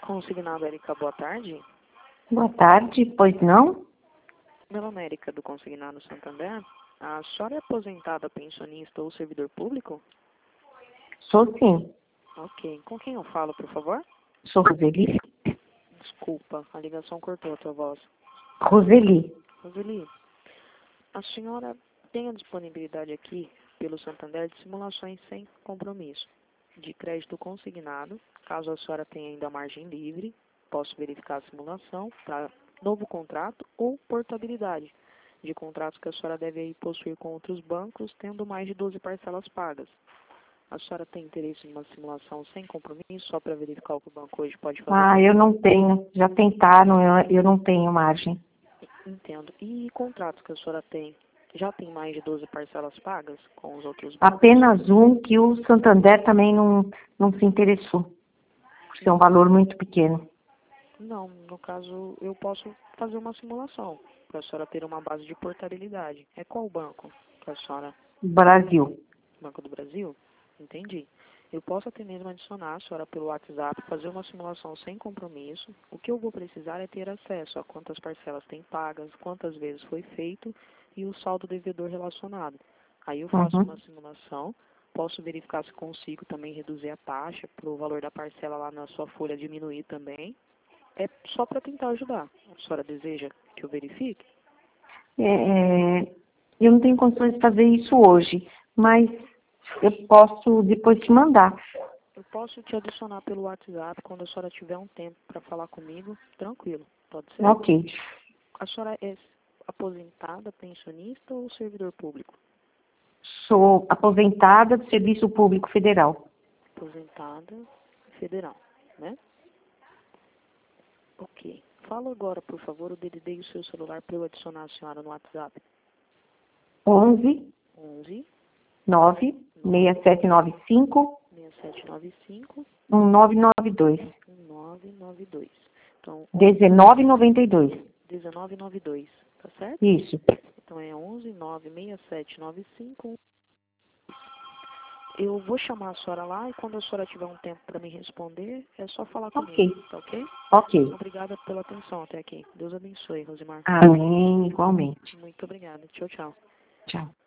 Consignado Érica, boa tarde. Boa tarde, pois não? Meu nome é Érica do Consignado Santander. A senhora é aposentada, pensionista ou servidor público? Sou sim. Ok. Com quem eu falo, por favor? Sou Roseli. Desculpa, a ligação cortou a tua voz. Roseli. Roseli, a senhora tem a disponibilidade aqui pelo Santander de simulações sem compromisso, de crédito consignado. Caso a senhora tenha ainda margem livre, posso verificar a simulação para novo contrato ou portabilidade de contratos que a senhora deve aí possuir com outros bancos, tendo mais de 12 parcelas pagas. A senhora tem interesse em uma simulação sem compromisso, só para verificar o que o banco hoje pode fazer? Eu não tenho. Já tentaram, eu não tenho margem. Entendo. E contratos que a senhora tem? Já tem mais de 12 parcelas pagas com os outros bancos? Apenas um que o Santander também não se interessou. Por ser um valor muito pequeno. Não, no caso, eu posso fazer uma simulação para a senhora ter uma base de portabilidade. É qual banco que a senhora... Brasil. Banco do Brasil? Entendi. Eu posso até mesmo adicionar a senhora pelo WhatsApp, fazer uma simulação sem compromisso. O que eu vou precisar é ter acesso a quantas parcelas tem pagas, quantas vezes foi feito e o saldo devedor relacionado. Aí eu faço uma simulação, posso verificar se consigo também reduzir a taxa para o valor da parcela lá na sua folha diminuir também. É só para tentar ajudar. A senhora deseja que eu verifique? Eu não tenho condições de fazer isso hoje, mas eu posso depois te mandar. Eu posso te adicionar pelo WhatsApp quando a senhora tiver um tempo para falar comigo. Tranquilo, pode ser? Ok. A senhora é aposentada, pensionista ou servidor público? Sou aposentada do Serviço Público Federal. Aposentada federal, né? Ok. Fala agora, por favor, o DDD e o seu celular para eu adicionar a senhora no WhatsApp. 11 11 9 6795 6795 1992. 1992. Então, 1992. 1992, tá certo? Isso. Então é 11 9 6795. Eu vou chamar a senhora lá e quando a senhora tiver um tempo para me responder, é só falar comigo, tá ok? Ok. Obrigada pela atenção até aqui. Deus abençoe, Rosimar. Amém, igualmente. Muito obrigada. Tchau, tchau. Tchau.